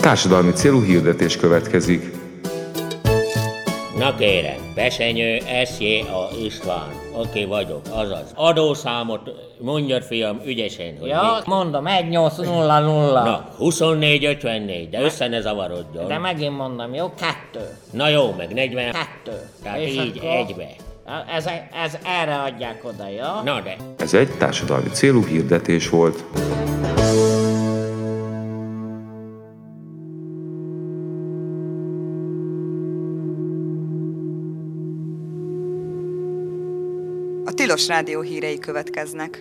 társadalmi célú hirdetés következik. Na kérem, Besenyő S.J.A. István. Oké vagyok, azaz. Adószámot mondjad, fiam, ügyesen, hogy Ja, mondom, 1800. Na, 2454, de össze ne zavarodjon. De megint mondom, jó? 2. Na jó, meg 40. 2. Tehát És így, akkor egybe. Ez erre adják oda, jó? Na de. Ez egy társadalmi célú hirdetés volt. A Tilos Rádió hírei következnek.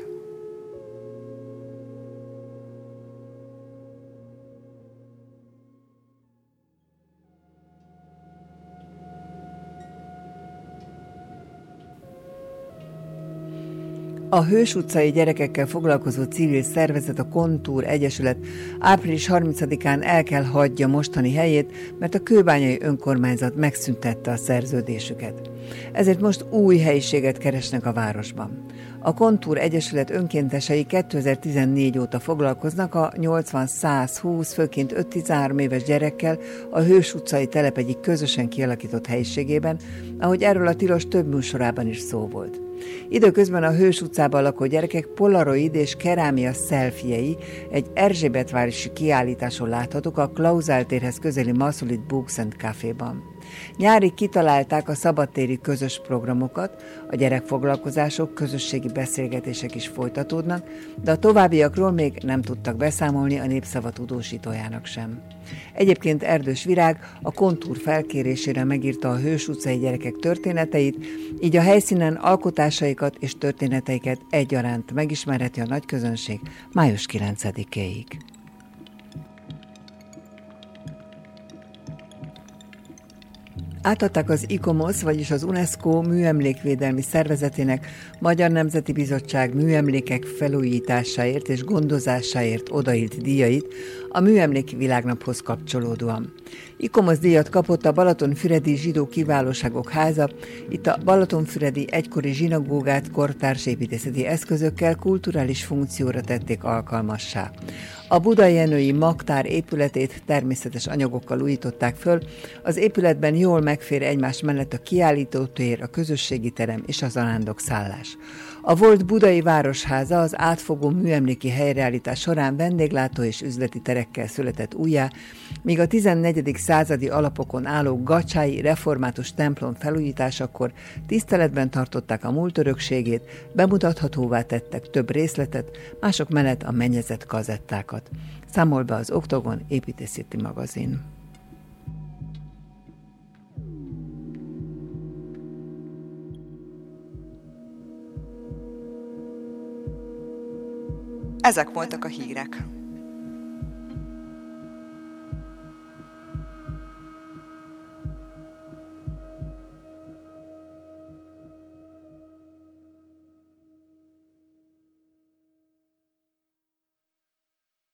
A Hős utcai gyerekekkel foglalkozó civil szervezet, a Kontúr Egyesület április 30-án el kell hagyja mostani helyét, mert a kőbányai önkormányzat megszüntette a szerződésüket. Ezért most új helyiséget keresnek a városban. A Kontúr Egyesület önkéntesei 2014 óta foglalkoznak a 80-120, főként 5-13 éves gyerekkel a Hős utcai telep egyik közösen kialakított helyiségében, ahogy erről a Tilos több műsorában is szó volt. Időközben a Hős utcában lakó gyerekek polaroid és kerámia szelfiei egy erzsébetvárosi kiállításon láthatók a Klauzál térhez közeli Massulit Books and Caféban. Nyárig kitalálták a szabadtéri közös programokat, a gyerekfoglalkozások, közösségi beszélgetések is folytatódnak, de a továbbiakról még nem tudtak beszámolni a Népszava tudósítójának sem. Egyébként Erdős Virág a Kontúr felkérésére megírta a Hős utcai gyerekek történeteit, így a helyszínen alkotásaikat és történeteiket egyaránt megismerheti a nagyközönség május 9-éig. Átadták az ICOMOS, vagyis az UNESCO műemlékvédelmi szervezetének Magyar Nemzeti Bizottság műemlékek felújításáért és gondozásáért odaírt díjait a Műemlék Világnaphoz kapcsolódóan. ICOMOS díjat kapott a Balatonfüredi Zsidó Kiválóságok Háza, itt a Balatonfüredi egykori zsinagógát kortárs építészeti eszközökkel kulturális funkcióra tették alkalmassá. A Budai Jenői Magtár épületét természetes anyagokkal újították föl, az épületben jól megfér egymás mellett a kiállítótér, a közösségi terem és az arándokszállás. A volt Budai Városháza az átfogó műemléki helyreállítás során vendéglátó és üzleti terekkel született újjá, míg a 14. századi alapokon álló gacsái református templom felújításakor tiszteletben tartották a múlt örökségét, bemutathatóvá tettek több részletet, mások mellett a mennyezett kazettákat. Számol be az Oktogon építészeti magazin. Ezek voltak a hírek.